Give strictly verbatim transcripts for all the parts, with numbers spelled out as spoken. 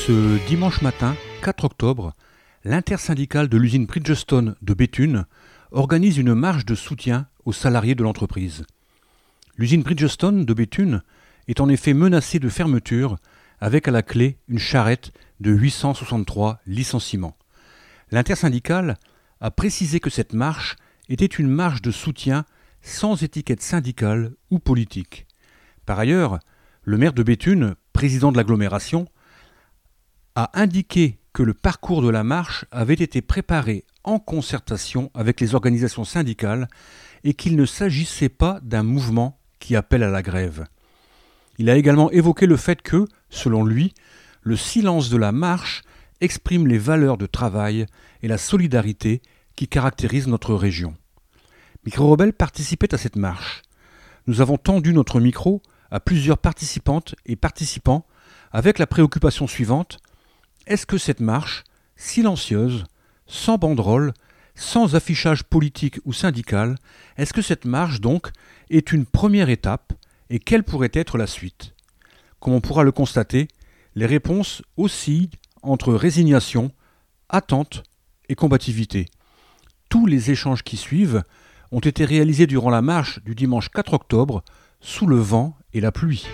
Ce dimanche matin, quatre octobre, l'intersyndicale de l'usine Bridgestone de Béthune organise une marche de soutien aux salariés de l'entreprise. L'usine Bridgestone de Béthune est en effet menacée de fermeture avec à la clé une charrette de huit cent soixante-trois licenciements. L'intersyndicale a précisé que cette marche était une marche de soutien sans étiquette syndicale ou politique. Par ailleurs, le maire de Béthune, président de l'agglomération, a indiqué que le parcours de la marche avait été préparé en concertation avec les organisations syndicales et qu'il ne s'agissait pas d'un mouvement qui appelle à la grève. Il a également évoqué le fait que, selon lui, le silence de la marche exprime les valeurs de travail et la solidarité qui caractérisent notre région. Micro-Rebelle participait à cette marche. Nous avons tendu notre micro à plusieurs participantes et participants avec la préoccupation suivante: est-ce que cette marche, silencieuse, sans banderole, sans affichage politique ou syndical, est-ce que cette marche donc est une première étape et quelle pourrait être la suite? Comme on pourra le constater, les réponses oscillent entre résignation, attente et combativité. Tous les échanges qui suivent ont été réalisés durant la marche du dimanche quatre octobre, sous le vent et la pluie.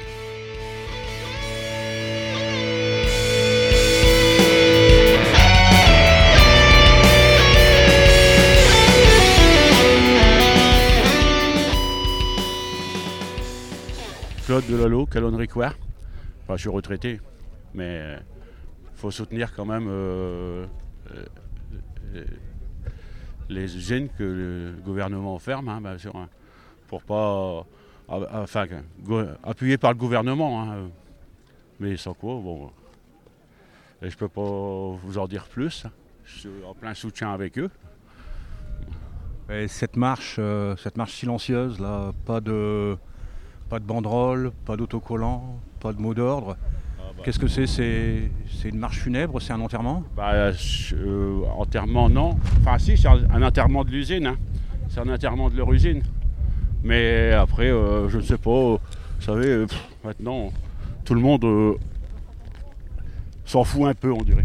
Claude Delalot, Calonne-Ricoire. Enfin, je suis retraité, mais il faut soutenir quand même euh, euh, les usines que le gouvernement ferme, hein, bien sûr, hein, pour pas, euh, enfin, appuyé par le gouvernement, hein, mais sans quoi, bon, et je peux pas vous en dire plus. Je suis en plein soutien avec eux. Et cette marche, euh, cette marche silencieuse, là, pas de Pas de banderole, pas d'autocollant, pas de mot d'ordre. Ah bah. Qu'est-ce que c'est, c'est C'est une marche funèbre, c'est un enterrement? Bah, euh, enterrement, non. Enfin, si, c'est un, un enterrement de l'usine. Hein. C'est un enterrement de leur usine. Mais après, euh, je ne sais pas. Vous savez, pff, maintenant, tout le monde euh, s'en fout un peu, on dirait.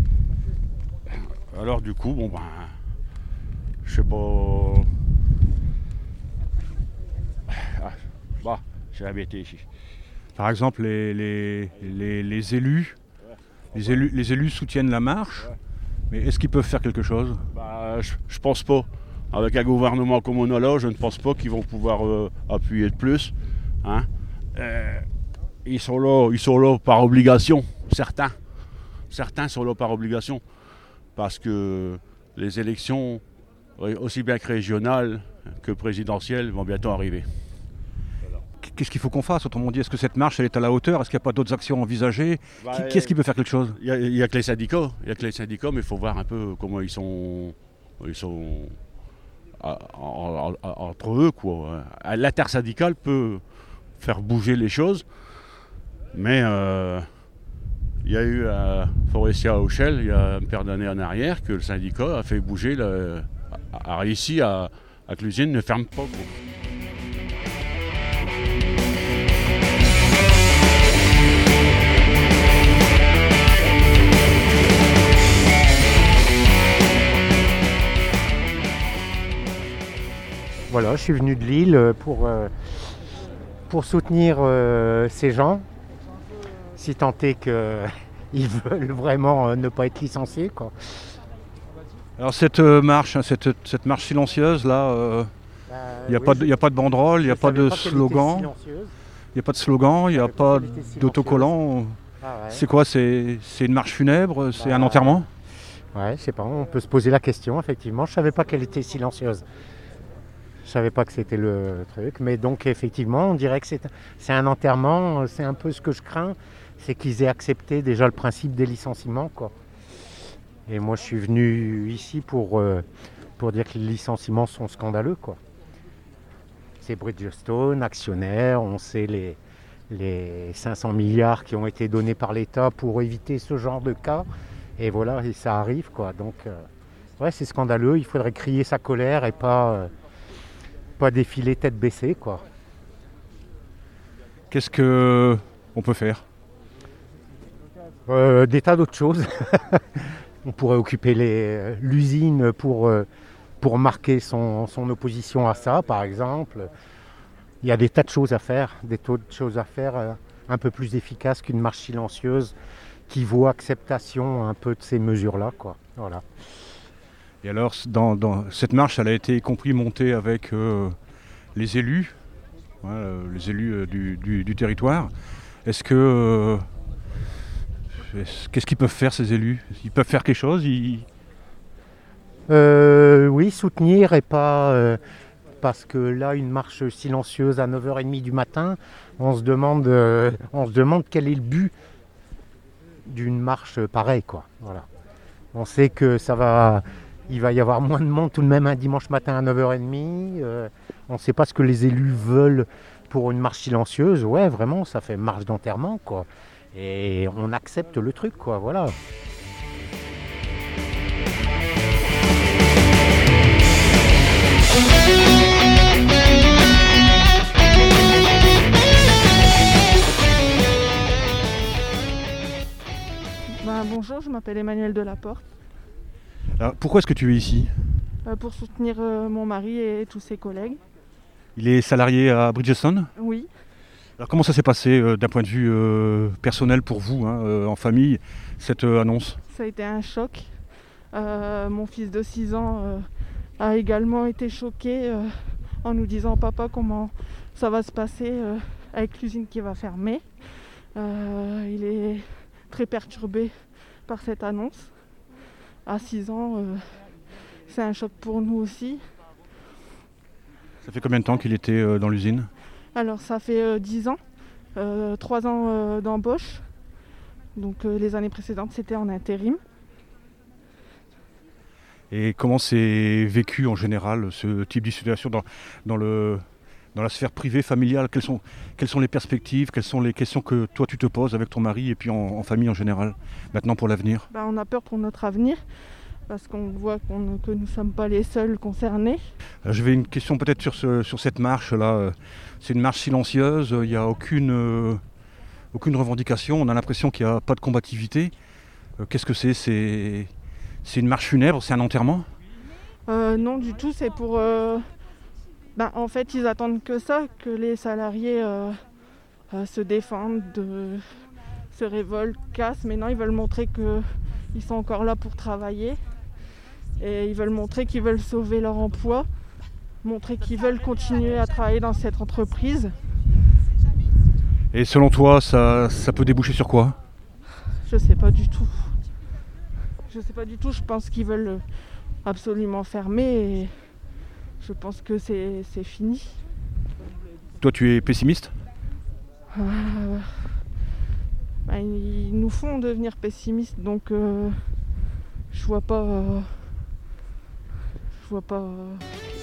Alors, du coup, bon, ben, je sais pas. Ah, bah. J'ai jamais été ici. Par exemple, les, les, les, les, élus, les, élus, les élus soutiennent la marche, mais est-ce qu'ils peuvent faire quelque chose? Bah, je, je pense pas. Avec un gouvernement comme on a là, je ne pense pas qu'ils vont pouvoir euh, appuyer de plus. Hein. Euh, ils sont là, ils sont là par obligation, certains. Certains sont là par obligation. Parce que les élections, aussi bien que régionales que présidentielles, vont bientôt arriver. Qu'est-ce qu'il faut qu'on fasse? Autrement dit, est-ce que cette marche elle est à la hauteur? Est-ce qu'il n'y a pas d'autres actions envisagées? bah, Qui, Qui est-ce qui peut faire quelque chose? Il n'y a, a que les syndicats. Il n'y a que les syndicats, mais il faut voir un peu comment ils sont, ils sont à, en, en, entre eux, quoi. L'intersyndicale peut faire bouger les choses, mais euh, il y a eu à Forestia à Auchel, il y a une paire d'années en arrière, que le syndicat a fait bouger, le, a, a réussi à, à que l'usine ne ferme pas, quoi. Voilà, je suis venu de Lille pour, euh, pour soutenir euh, ces gens, si tant est qu'ils veulent vraiment euh, ne pas être licenciés, quoi. Alors cette euh, marche, hein, cette, cette marche silencieuse, là, euh, il bah, n'y a, oui, a pas de banderole, il n'y a pas de slogan, il n'y a pas de slogan, il n'y a pas d'autocollant. Ah ouais. C'est quoi, c'est, c'est une marche funèbre, bah, c'est un enterrement? Ouais, je sais pas, on peut se poser la question, effectivement. Je ne savais pas qu'elle était silencieuse. Je ne savais pas que c'était le truc, mais donc effectivement, on dirait que c'est, c'est un enterrement. C'est un peu ce que je crains, c'est qu'ils aient accepté déjà le principe des licenciements, quoi. Et moi, je suis venu ici pour, euh, pour dire que les licenciements sont scandaleux, quoi. C'est Bridgestone, actionnaire, on sait les, les cinq cents milliards qui ont été donnés par l'État pour éviter ce genre de cas. Et voilà, et ça arrive, quoi. Donc, euh, ouais, c'est scandaleux. Il faudrait crier sa colère et pas... Euh, pas défiler tête baissée, quoi. Qu'est-ce que on peut faire? euh, Des tas d'autres choses. On pourrait occuper les, l'usine pour, euh, pour marquer son, son opposition à ça, par exemple. Il y a des tas de choses à faire, des tas de choses à faire euh, un peu plus efficaces qu'une marche silencieuse qui vaut acceptation un peu de ces mesures-là, quoi. Voilà. Et alors, dans, dans cette marche, elle a été compris montée avec euh, les élus, hein, euh, les élus euh, du, du, du territoire. Est-ce que euh, est-ce, qu'est-ce qu'ils peuvent faire ces élus? Ils peuvent faire quelque chose? Ils... Euh, oui, soutenir et pas... Euh, parce que là, une marche silencieuse à neuf heures trente du matin, on se demande, euh, on se demande quel est le but d'une marche pareille, quoi. Voilà. On sait que ça va, il va y avoir moins de monde tout de même un dimanche matin à neuf heures trente. Euh, on ne sait pas ce que les élus veulent pour une marche silencieuse. Ouais, vraiment, ça fait marche d'enterrement, quoi. Et on accepte le truc, quoi. Voilà. Ben, bonjour, je m'appelle Emmanuel Delaporte. Alors, pourquoi est-ce que tu es ici? Euh, pour soutenir euh, mon mari et tous ses collègues. Il est salarié à Bridgestone? Oui. Alors comment ça s'est passé euh, d'un point de vue euh, personnel pour vous, hein, euh, en famille, cette euh, annonce? Ça a été un choc. Euh, mon fils de six ans euh, a également été choqué euh, en nous disant « Papa, comment ça va se passer euh, avec l'usine qui va fermer ?» euh, Il est très perturbé par cette annonce. À six ans, euh, c'est un choc pour nous aussi. Ça fait combien de temps qu'il était euh, dans l'usine? Alors ça fait euh, dix ans, euh, trois ans euh, d'embauche. Donc euh, les années précédentes, c'était en intérim. Et comment c'est vécu en général ce type de situation dans, dans, le, dans la sphère privée, familiale? Quelles sont, quelles sont les perspectives? Quelles sont les questions que toi tu te poses avec ton mari et puis en, en famille en général, maintenant pour l'avenir? Ben, on a peur pour notre avenir parce qu'on voit qu'on, que nous ne sommes pas les seuls concernés. Alors, j'avais une question peut-être sur, ce, sur cette marche-là. C'est une marche silencieuse, il n'y a aucune, euh, aucune revendication, on a l'impression qu'il n'y a pas de combativité. Euh, qu'est-ce que c'est? C'est... C'est une marche funèbre, c'est un enterrement? euh, Non du tout, c'est pour... Euh... Ben, en fait, ils attendent que ça, que les salariés euh, euh, se défendent, de... se révoltent, cassent. Maintenant, ils veulent montrer qu'ils sont encore là pour travailler. Et ils veulent montrer qu'ils veulent sauver leur emploi, montrer qu'ils veulent continuer à travailler dans cette entreprise. Et selon toi, ça, ça peut déboucher sur quoi? Je sais pas du tout. Je sais pas du tout, je pense qu'ils veulent absolument fermer et je pense que c'est, c'est fini. Toi, tu es pessimiste? euh, ben, Ils nous font devenir pessimistes, donc euh, je vois pas... Euh, je vois pas... Euh...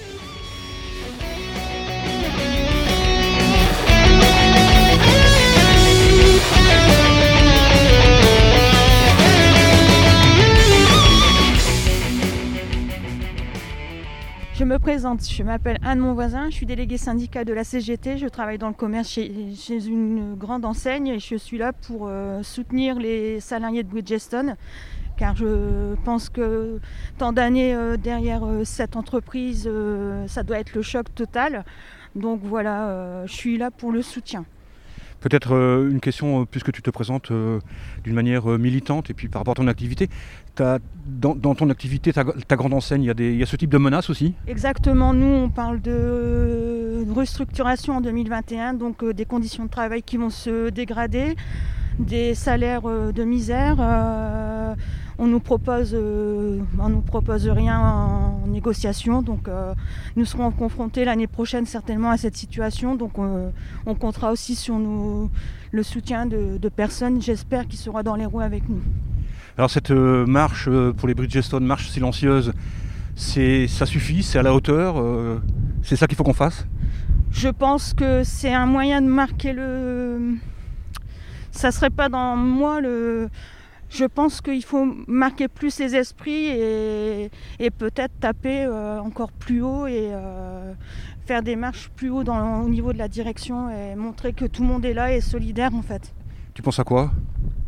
Je me présente, je m'appelle Anne Monvoisin, je suis déléguée syndicat de la C G T, je travaille dans le commerce chez, chez une grande enseigne et je suis là pour euh, soutenir les salariés de Bridgestone car je pense que tant d'années euh, derrière euh, cette entreprise, euh, ça doit être le choc total. Donc voilà, euh, je suis là pour le soutien. Peut-être euh, une question, euh, puisque tu te présentes euh, d'une manière euh, militante et puis par rapport à ton activité. T'as, dans, dans ton activité, ta, ta grande enseigne, il y, a des, il y a ce type de menaces aussi? Exactement, nous on parle de restructuration en deux mille vingt et un, donc euh, des conditions de travail qui vont se dégrader, des salaires euh, de misère. Euh, on nous propose, euh, on nous propose rien en, en négociation, donc euh, nous serons confrontés l'année prochaine certainement à cette situation. Donc euh, on comptera aussi sur nous, le soutien de, de personnes, j'espère, qui sera dans les roues avec nous. Alors cette euh, marche euh, pour les Bridgestone, marche silencieuse, c'est, ça suffit, c'est à la hauteur, euh, c'est ça qu'il faut qu'on fasse? Je pense que c'est un moyen de marquer le... Ça serait pas dans moi le... Je pense qu'il faut marquer plus les esprits et, et peut-être taper euh, encore plus haut et euh, faire des marches plus haut dans, au niveau de la direction et montrer que tout le monde est là et solidaire en fait. Tu penses à quoi?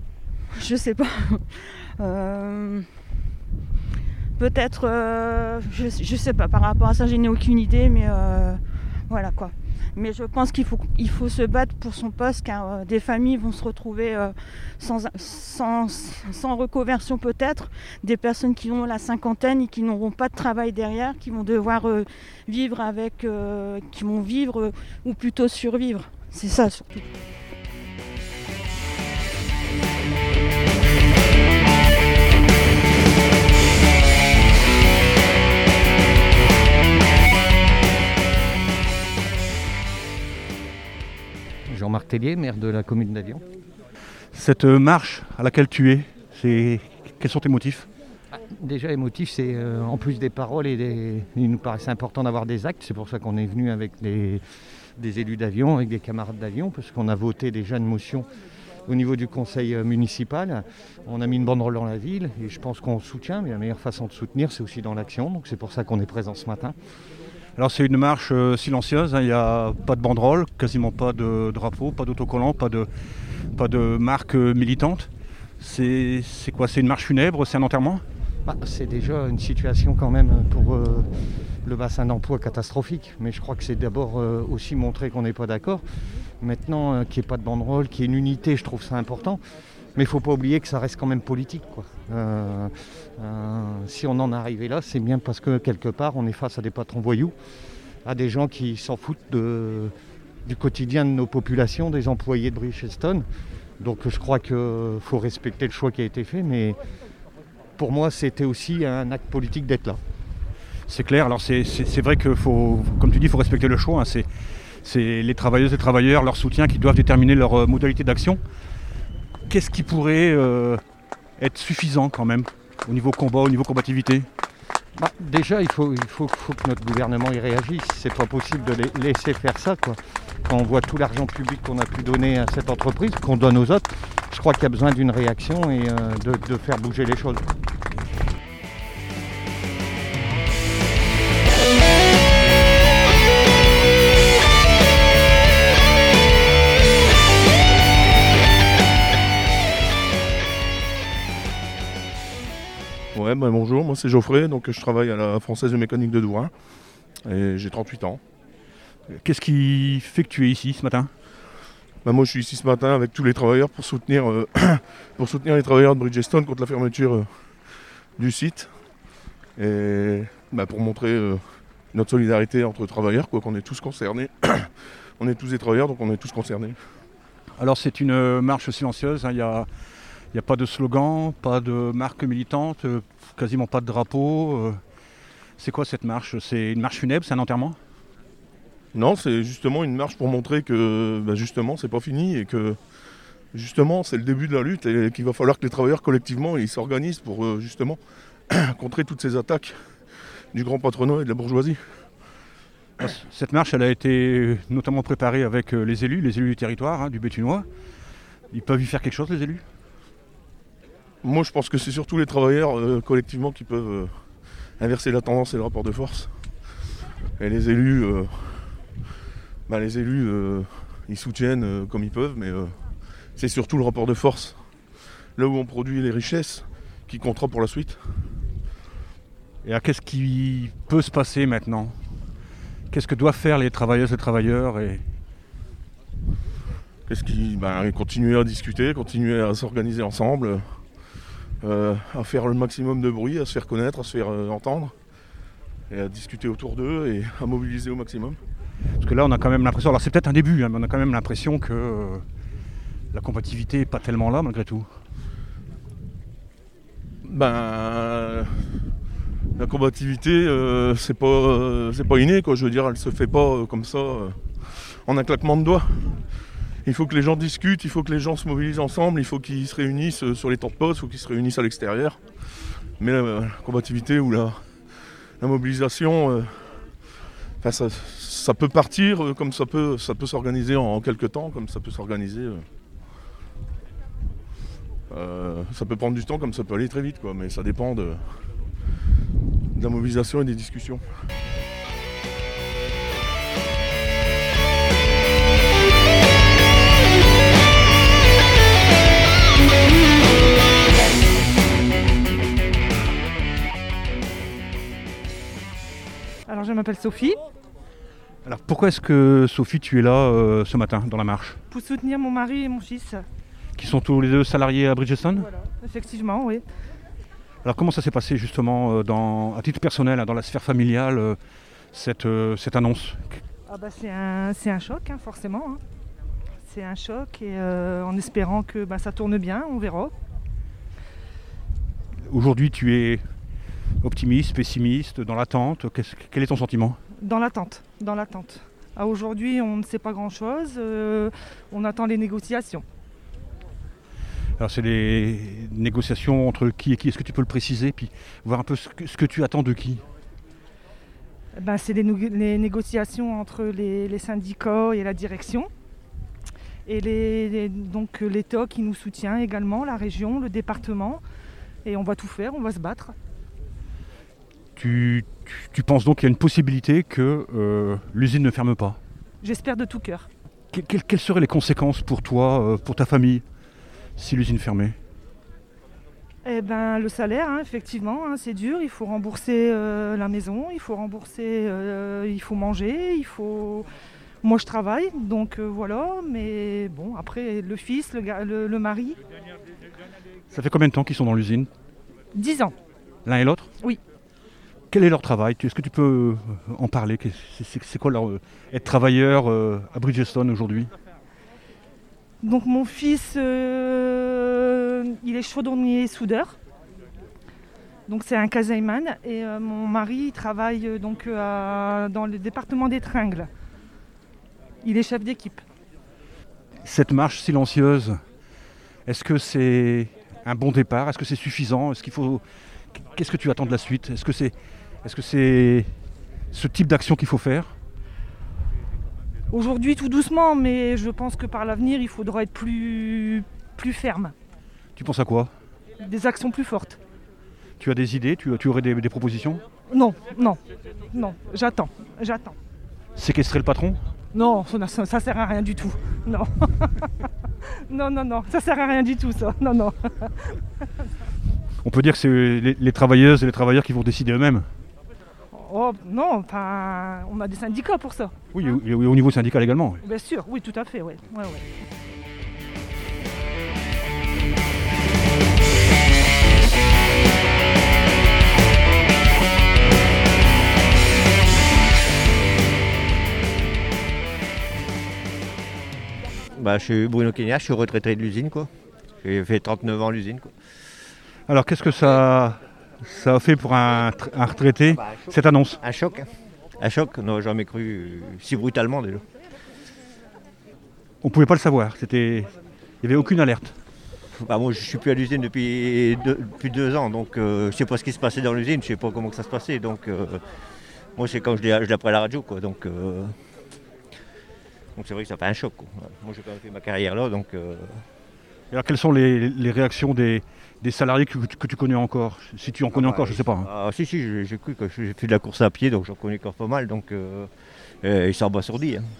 je sais pas. Euh, peut-être, euh, je, je sais pas, par rapport à ça, je n'ai aucune idée, mais euh, voilà quoi. Mais je pense qu'il faut, il faut se battre pour son poste, car euh, des familles vont se retrouver euh, sans, sans, sans reconversion peut-être, des personnes qui ont la cinquantaine et qui n'auront pas de travail derrière, qui vont devoir euh, vivre avec, euh, qui vont vivre euh, ou plutôt survivre. C'est ça surtout. Jean-Marc Tellier, maire de la commune d'Avion. Cette marche à laquelle tu es, c'est... quels sont tes motifs ? Déjà les motifs, c'est euh, en plus des paroles, et des... il nous paraissait important d'avoir des actes. C'est pour ça qu'on est venu avec des, des élus d'Avion, avec des camarades d'Avion, parce qu'on a voté déjà une motion au niveau du conseil municipal. On a mis une banderole dans la ville et je pense qu'on soutient, mais la meilleure façon de soutenir, c'est aussi dans l'action. Donc c'est pour ça qu'on est présent ce matin. Alors c'est une marche euh, silencieuse, hein, il n'y a pas de banderole, quasiment pas de drapeau, pas d'autocollant, pas de, pas de marque euh, militante. C'est, c'est quoi ? C'est une marche funèbre, c'est un enterrement ? Bah, c'est déjà une situation quand même pour euh, le bassin d'emploi catastrophique. Mais je crois que c'est d'abord euh, aussi montrer qu'on n'est pas d'accord. Maintenant, euh, qu'il n'y ait pas de banderole, qu'il y ait une unité, je trouve ça important. Mais il ne faut pas oublier que ça reste quand même politique, quoi. Euh, euh, si on en est arrivé là, c'est bien parce que quelque part, on est face à des patrons voyous, à des gens qui s'en foutent de, du quotidien de nos populations, des employés de Bridgestone. Donc je crois qu'il faut respecter le choix qui a été fait, mais pour moi, c'était aussi un acte politique d'être là. C'est clair, alors c'est, c'est, c'est vrai que, faut, comme tu dis, il faut respecter le choix. Hein. C'est, c'est les travailleuses et travailleurs, leur soutien qui doivent déterminer leur euh, modalité d'action. Qu'est-ce qui pourrait euh, être suffisant quand même au niveau combat, au niveau combativité ? Bah, déjà, il faut, il faut, faut que notre gouvernement y réagisse. C'est pas possible de les laisser faire ça, quoi. Quand on voit tout l'argent public qu'on a pu donner à cette entreprise, qu'on donne aux autres, je crois qu'il y a besoin d'une réaction et euh, de, de faire bouger les choses. Ouais, bah bonjour, moi c'est Geoffrey, donc je travaille à la Française de mécanique de Dourin et j'ai trente-huit ans. Qu'est-ce qui fait que tu es ici ce matin ? Bah moi je suis ici ce matin avec tous les travailleurs pour soutenir, euh, pour soutenir les travailleurs de Bridgestone contre la fermeture euh, du site et bah, pour montrer euh, notre solidarité entre travailleurs, quoi, qu'on est tous concernés. On est tous des travailleurs, donc on est tous concernés. Alors c'est une marche silencieuse, il hein, n'y a, a pas de slogan, pas de marque militante, euh, quasiment pas de drapeau. Euh, c'est quoi cette marche ? C'est une marche funèbre, c'est un enterrement ? Non, c'est justement une marche pour montrer que bah justement c'est pas fini et que justement c'est le début de la lutte et qu'il va falloir que les travailleurs collectivement ils s'organisent pour euh, justement contrer toutes ces attaques du grand patronat et de la bourgeoisie. Cette marche elle a été notamment préparée avec les élus, les élus du territoire, hein, du Béthunois. Ils peuvent y faire quelque chose les élus ? Moi je pense que c'est surtout les travailleurs euh, collectivement qui peuvent euh, inverser la tendance et le rapport de force. Et les élus... Euh, Bah, les élus, euh, ils soutiennent euh, comme ils peuvent, mais euh, c'est surtout le rapport de force. Là où on produit les richesses, qui comptera pour la suite. Et alors, qu'est-ce qui peut se passer maintenant ? Qu'est-ce que doivent faire les travailleuses et travailleurs et... Qu'est-ce qui, bah, continuer à discuter, continuer à s'organiser ensemble, euh, à faire le maximum de bruit, à se faire connaître, à se faire euh, entendre, et à discuter autour d'eux et à mobiliser au maximum. Parce que là, on a quand même l'impression, alors c'est peut-être un début, hein, mais on a quand même l'impression que euh, la combativité n'est pas tellement là, malgré tout. Ben, la combativité, euh, c'est pas, euh, c'est pas inné, quoi. Je veux dire, elle se fait pas euh, comme ça, euh, en un claquement de doigts. Il faut que les gens discutent, il faut que les gens se mobilisent ensemble, il faut qu'ils se réunissent euh, sur les temps de poste, il faut qu'ils se réunissent à l'extérieur. Mais euh, la combativité ou la, la mobilisation... Euh, Enfin, ça, ça peut partir euh, comme ça peut, ça peut s'organiser en, en quelques temps, comme ça peut s'organiser. Euh, euh, ça peut prendre du temps, comme ça peut aller très vite, quoi, mais ça dépend de, de la mobilisation et des discussions. We'll be right back. Alors je m'appelle Sophie. Alors pourquoi est-ce que Sophie, tu es là euh, ce matin dans la marche? Pour soutenir mon mari et mon fils. Qui sont tous les deux salariés à Bridgestone? Voilà, effectivement, oui. Alors comment ça s'est passé justement euh, dans, à titre personnel, hein, dans la sphère familiale, euh, cette, euh, cette annonce? Ah bah c'est un, c'est un choc, hein, forcément. Hein. C'est un choc et euh, en espérant que bah, ça tourne bien, on verra. Aujourd'hui, tu es optimiste, pessimiste, dans l'attente. Qu'est-ce- Quel est ton sentiment? Dans l'attente, dans l'attente. Ah, aujourd'hui, on ne sait pas grand-chose. euh, on attend les négociations. Alors c'est les négociations entre qui et qui? Est-ce que tu peux le préciser, puis voir un peu ce que, ce que tu attends de qui? Ben, c'est les, nou- les négociations entre les, les syndicats et la direction. Et les, les- donc euh, l'État qui nous soutient également, la région, le département. Et on va tout faire, on va se battre. Tu, tu, tu penses donc qu'il y a une possibilité que euh, l'usine ne ferme pas? J'espère de tout cœur. Que- quelles, quelles seraient les conséquences pour toi, euh, pour ta famille, si l'usine fermait? Eh ben, le salaire, hein, effectivement, hein, c'est dur. Il faut rembourser euh, la maison, il faut rembourser, euh, il faut manger, il faut. Moi, je travaille, donc euh, voilà. Mais bon, après, le fils, le, ga- le, le mari, Ça fait combien de temps qu'ils sont dans l'usine, dix ans. l'un et l'autre? Oui. Quel est leur travail? Tu- Est-ce que tu peux euh, en parler? Qu'est- C'est c'est- c'est quoi leur, euh, être travailleur euh, à Bridgestone aujourd'hui? Donc mon fils, euh, il est chaudronnier soudeur. Donc c'est un Kazaiman. Et euh, mon mari il travaille euh, donc euh, à- dans le département des tringles. Il est chef d'équipe. Cette marche silencieuse, est-ce que c'est un bon départ? Est-ce que c'est suffisant? Est-ce qu'il faut... Qu'est-ce que tu attends de la suite? Est-ce que c'est est-ce que c'est ce type d'action qu'il faut faire? Aujourd'hui tout doucement, mais je pense que par l'avenir il faudra être plus, plus ferme. Tu penses à quoi? Des actions plus fortes. Tu as des idées? Tu, tu aurais des, des propositions? Non, non, non, j'attends, j'attends. Séquestrer le patron? Non, ça, ça, ça sert à rien du tout. Non. non, non, non, ça sert à rien du tout ça. Non, non. On peut dire que c'est les, les travailleuses et les travailleurs qui vont décider eux-mêmes. Oh non, enfin, on a des syndicats pour ça. Oui, au, au- au niveau syndical également. oui. Bien sûr, oui, tout à fait, ouais. Ouais, ouais. Bah, je suis Bruno Kenya, je suis retraité de l'usine, quoi. J'ai fait trente-neuf ans à l'usine, quoi. Alors qu'est-ce que ça, ça a fait pour un, tr- un retraité, Bah, un choc. cette annonce? Un choc, hein. Un choc, on n'aurait jamais cru euh, si brutalement déjà. On ne pouvait pas le savoir, c'était... il n'y avait aucune alerte. Bah, moi, je suis plus à l'usine depuis deux, depuis deux ans, donc euh, je ne sais pas ce qui se passait dans l'usine, je ne sais pas comment que ça se passait. Donc, euh, moi, c'est quand je l'ai je l'ai appris à la radio, quoi. Donc, euh, donc c'est vrai que ça fait un choc, quoi. Moi, j'ai quand même fait ma carrière là, donc. euh, Et alors quelles sont les, les réactions des, des salariés que, que tu connais encore? Si tu en connais Ah, encore, bah, je ne sais pas. hein. Ah si si, j'ai j'ai cru que j'ai fait de la course à pied, donc j'en connais encore pas mal, donc euh, euh, ils sont abasourdis, hein.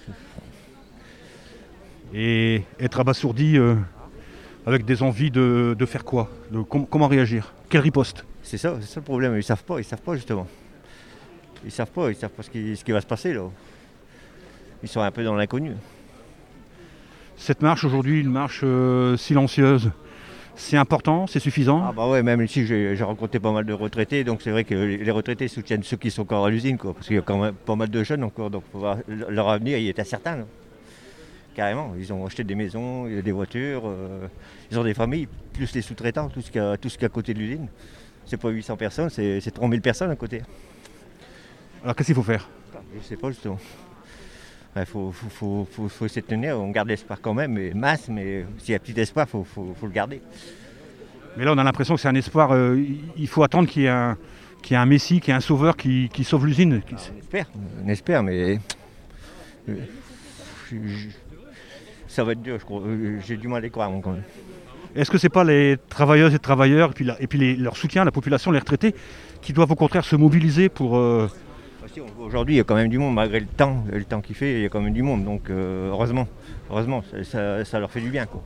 Et être abasourdi euh, avec des envies de, de faire quoi? De, com- comment réagir? Quelle riposte? C'est ça, c'est ça le problème, ils savent pas, ils savent pas justement. Ils savent pas, ils savent pas ce qui, ce qui va se passer là. Ils sont un peu dans l'inconnu. Cette marche aujourd'hui, une marche euh, silencieuse, c'est important, c'est suffisant? Ah bah ouais, même ici j'ai j'ai rencontré pas mal de retraités, donc c'est vrai que les les retraités soutiennent ceux qui sont encore à l'usine, quoi, parce qu'il y a quand même pas mal de jeunes encore, donc faut voir, leur avenir il est incertain. Là. Carrément, ils ont acheté des maisons, il y a des voitures, euh, ils ont des familles, plus les sous-traitants, tout ce qu'il y a, tout ce qu'il y a à côté de l'usine. C'est pas huit cents personnes, c'est c'est trois mille personnes à côté. Alors qu'est-ce qu'il faut faire? Je sais pas justement. Il faut, faut, faut, faut, faut essayer de tenir, on garde l'espoir quand même, mais mince, mais s'il y a petit espoir, il faut, faut, faut le garder. Mais là on a l'impression que c'est un espoir, euh, il- il faut attendre qu'il y ait un, qu'il y ait un messie, qu'il y ait un sauveur qui, qui sauve l'usine. On espère, on espère, mais euh, je- je- ça va être dur, je crois. Euh, J'ai du mal à y croire, moi, quand même. Est-ce que c'est pas les travailleuses et travailleurs et puis, la- et puis les- leur soutien, la population, les retraités, qui doivent au contraire se mobiliser pour... euh, Aussi, on voit Aujourd'hui, il y a quand même du monde, malgré le temps, le temps qu'il fait, il y a quand même du monde. Donc, euh, heureusement, heureusement, ça, ça- ça leur fait du bien, quoi.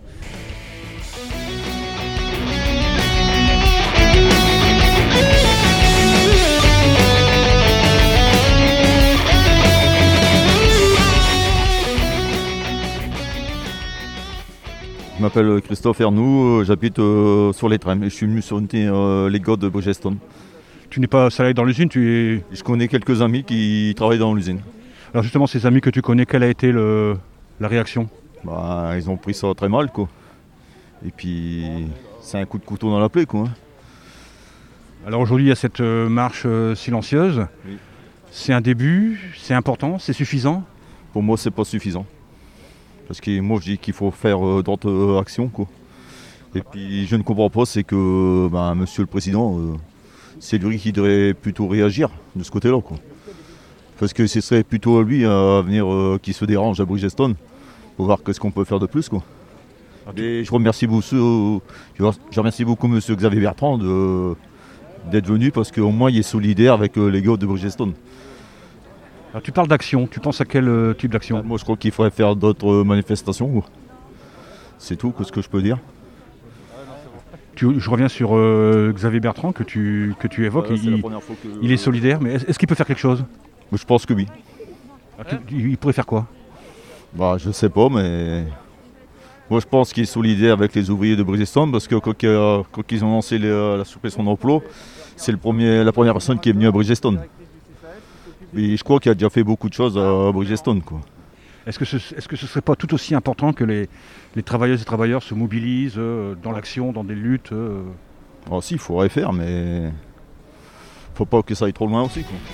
Je m'appelle Christophe Ernoux, j'habite euh, sur les Trèmes et je suis venu soutenir euh, les gars de Bridgestone. Tu n'es pas salarié dans l'usine, tu es... Je connais quelques amis qui travaillent dans l'usine. Alors justement, ces amis que tu connais, quelle a été le... la réaction? Bah, ils ont pris ça très mal, quoi. Et puis, c'est un coup de couteau dans la plaie, quoi. Alors aujourd'hui, il y a cette euh, marche euh, silencieuse. Oui. C'est un début, c'est important, c'est suffisant? Pour moi, c'est pas suffisant. Parce que moi, je dis qu'il faut faire euh, d'autres euh, actions, quoi. Et puis, je ne comprends pas, c'est que bah, Monsieur le Président, euh, c'est lui qui devrait plutôt réagir de ce côté-là, quoi. Parce que ce serait plutôt à lui à venir euh, qui se dérange à Bridgestone pour voir qu'est-ce qu'on peut faire de plus, quoi. Et je remercie beaucoup, je remercie beaucoup Monsieur Xavier Bertrand de, d'être venu parce qu'au moins il est solidaire avec les gars de Bridgestone. Alors tu parles d'action, tu penses à quel euh, type d'action? Moi je crois qu'il faudrait faire d'autres manifestations. Quoi. C'est tout ce que je peux dire. Tu, je reviens sur euh, Xavier Bertrand que tu, que tu évoques. Euh, il, que, il est solidaire, mais est-ce, est-ce qu'il peut faire quelque chose? Je pense que oui. Ah, tu, il pourrait faire quoi? Bah, je sais pas, mais moi je pense qu'il est solidaire avec les ouvriers de Bridgestone parce que quand, euh, quand ils ont lancé les, la suppression d'emploi, c'est le premier, la première personne qui est venue à Bridgestone. Et je crois qu'il a déjà fait beaucoup de choses à Bridgestone, quoi. Est-ce que ce est-ce que ce serait pas tout aussi important que les, les travailleuses et travailleurs se mobilisent euh, dans l'action, dans des luttes euh... Ah si, il faudrait faire, mais faut pas que ça aille trop loin aussi, quoi.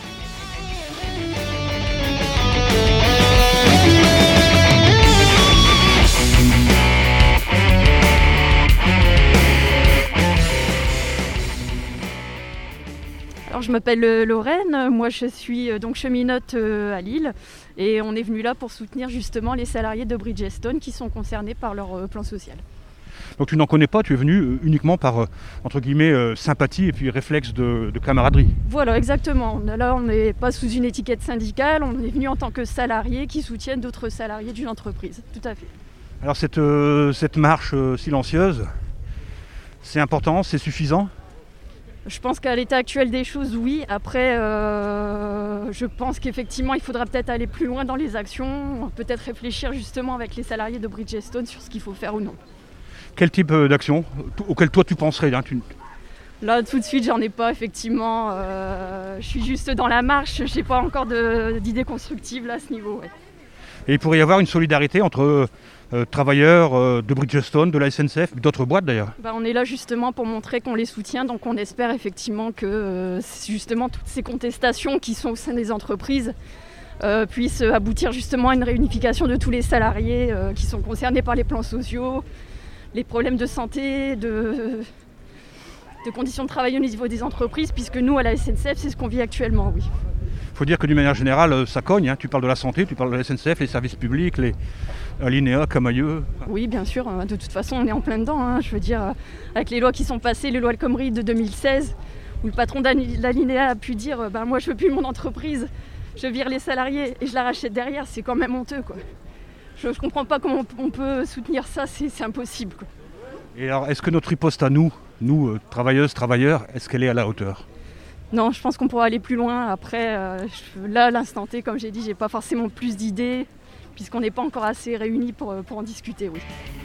Alors je m'appelle Lorraine, moi je suis donc cheminote à Lille et on est venu là pour soutenir justement les salariés de Bridgestone qui sont concernés par leur plan social. Donc tu n'en connais pas, tu es venu uniquement par entre guillemets sympathie et puis réflexe de, de camaraderie. Voilà, exactement. Là on n'est pas sous une étiquette syndicale, on est venu en tant que salariés qui soutiennent d'autres salariés d'une entreprise, tout à fait. Alors cette, euh, cette marche euh, silencieuse, c'est important, c'est suffisant? Je pense qu'à l'état actuel des choses, oui. Après, euh, je pense qu'effectivement, il faudra peut-être aller plus loin dans les actions, peut-être réfléchir justement avec les salariés de Bridgestone sur ce qu'il faut faire ou non. Quel type d'action auquel toi tu penserais hein, tu... Là, tout de suite, j'en ai pas, effectivement. Euh, je suis juste dans la marche, je n'ai pas encore de, d'idées constructives là, à ce niveau. Ouais. Et il pourrait y avoir une solidarité entre euh, travailleurs euh, de Bridgestone, de la S N C F, d'autres boîtes d'ailleurs. Bah, on est là justement pour montrer qu'on les soutient, donc on espère effectivement que euh, justement toutes ces contestations qui sont au sein des entreprises euh, puissent aboutir justement à une réunification de tous les salariés euh, qui sont concernés par les plans sociaux, les problèmes de santé, de, de conditions de travail au niveau des entreprises, puisque nous à la S N C F c'est ce qu'on vit actuellement, oui. Il faut dire que d'une manière générale, ça cogne. Hein. Tu parles de la santé, tu parles de la S N C F, les services publics, les Alinéa, Camailleux. Oui, bien sûr. De toute façon, on est en plein dedans. Hein. Je veux dire, avec les lois qui sont passées, les lois El Khomri de deux mille seize, où le patron d'Alinéa a pu dire ben, « moi, je veux plus mon entreprise, je vire les salariés et je la rachète derrière », c'est quand même honteux, quoi. Je ne comprends pas comment on peut soutenir ça, c'est, c'est impossible, quoi. Et alors, est-ce que notre riposte à nous, nous, euh, travailleuses, travailleurs, est-ce qu'elle est à la hauteur ? Non, je pense qu'on pourra aller plus loin. Après, euh, je, là, à l'instant T, comme j'ai dit, j'ai pas forcément plus d'idées, puisqu'on n'est pas encore assez réunis pour, pour en discuter, oui.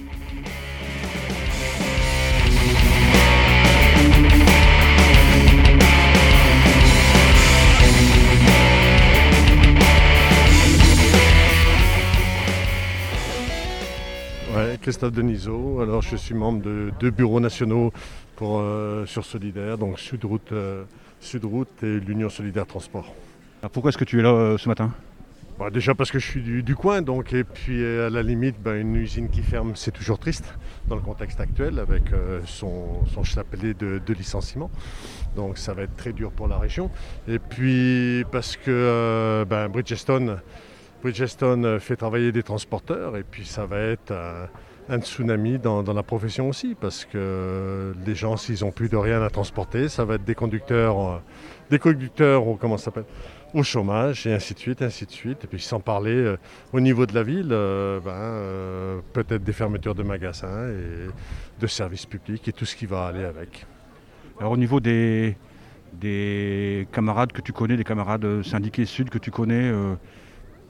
Ouais, Christophe Denisot. Alors, je suis membre de deux bureaux nationaux pour, euh, sur Solidaire, donc Sud-Route, euh, Sud-Route et l'Union Solidaire Transport. Alors pourquoi est-ce que tu es là euh, ce matin ? Bah, déjà parce que je suis du, du coin, donc, et puis à la limite, bah, une usine qui ferme, c'est toujours triste dans le contexte actuel avec euh, son, son chapelet de, de licenciements. Donc ça va être très dur pour la région. Et puis parce que euh, bah, Bridgestone, Bridgestone fait travailler des transporteurs et puis ça va être un, un tsunami dans, dans la profession aussi parce que les gens, s'ils n'ont plus de rien à transporter, ça va être des conducteurs, euh, des conducteurs au, comment ça s'appelle, au chômage et ainsi de suite, ainsi de suite. Et puis sans parler euh, au niveau de la ville, euh, ben, euh, peut-être des fermetures de magasins et de services publics et tout ce qui va aller avec. Alors au niveau des, des camarades que tu connais, des camarades syndiqués Sud que tu connais, euh,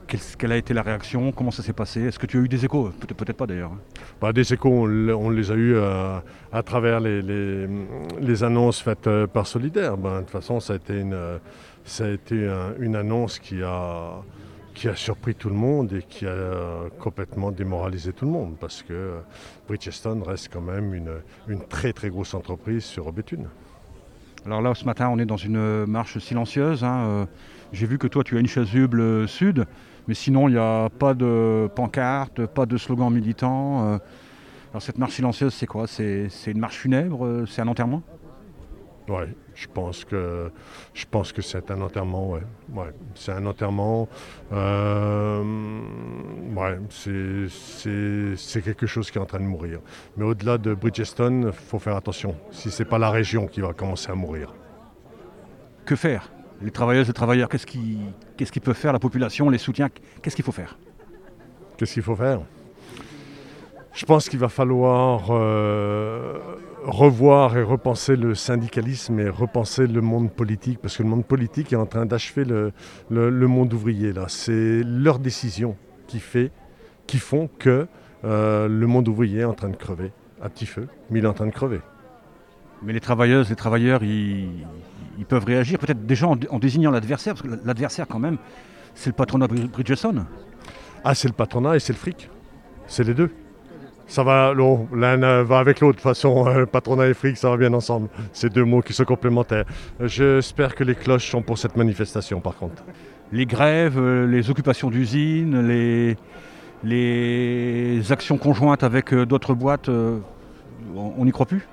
quelle, quelle a été la réaction? Comment ça s'est passé? Est-ce que tu as eu des échos? Peut-être, peut-être pas d'ailleurs. Bah, des échos, on, on les a eus à, à travers les, les, les annonces faites par Solidaire. Ben, de toute façon, ça a été une, ça a été un, une annonce qui a, qui a surpris tout le monde et qui a complètement démoralisé tout le monde parce que Bridgestone reste quand même une, une très très grosse entreprise sur Béthune. Alors là, ce matin, on est dans une marche silencieuse. Hein. Euh, j'ai vu que toi, tu as une chasuble sud, mais sinon, il n'y a pas de pancarte, pas de slogan militant. Euh, alors cette marche silencieuse, c'est quoi? c'est, c'est une marche funèbre? C'est un enterrement? Oui, je pense que je pense que c'est un enterrement, ouais. Ouais, c'est un enterrement. Euh, ouais, c'est, c'est, c'est quelque chose qui est en train de mourir. Mais au-delà de Bridgestone, il faut faire attention. Si c'est pas la région qui va commencer à mourir. Que faire? Les travailleuses et travailleurs, qu'est-ce qui, qu'est-ce qu'ils peuvent faire? La population, les soutiens, qu'est-ce qu'il faut faire? Qu'est-ce qu'il faut faire? Je pense qu'il va falloir euh, revoir et repenser le syndicalisme et repenser le monde politique, parce que le monde politique est en train d'achever le, le, le monde ouvrier. Là. C'est leurs décisions qui, fait, qui font que euh, le monde ouvrier est en train de crever à petit feu, mais il est en train de crever. Mais les travailleuses, les travailleurs, ils, ils peuvent réagir, peut-être déjà en, en désignant l'adversaire, parce que l'adversaire quand même, c'est le patronat Bridgestone. Ah, c'est le patronat et c'est le fric, c'est les deux. Ça va, l'un va avec l'autre, de toute façon, euh, patronat et fric, ça va bien ensemble. C'est deux mots qui sont complémentaires. J'espère que les cloches sont pour cette manifestation, par contre. Les grèves, euh, les occupations d'usines, les, les actions conjointes avec euh, d'autres boîtes, euh, on n'y croit plus?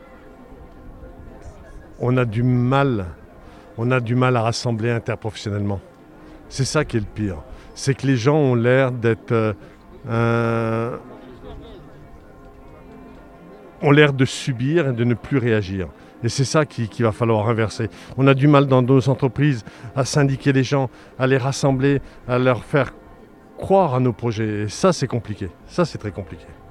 On a du mal, on a du mal à rassembler interprofessionnellement. C'est ça qui est le pire. C'est que les gens ont l'air d'être... Euh, euh, ont l'air de subir et de ne plus réagir. Et c'est ça qu'il qui va falloir inverser. On a du mal dans nos entreprises à syndiquer les gens, à les rassembler, à leur faire croire à nos projets. Et ça, c'est compliqué. Ça, c'est très compliqué.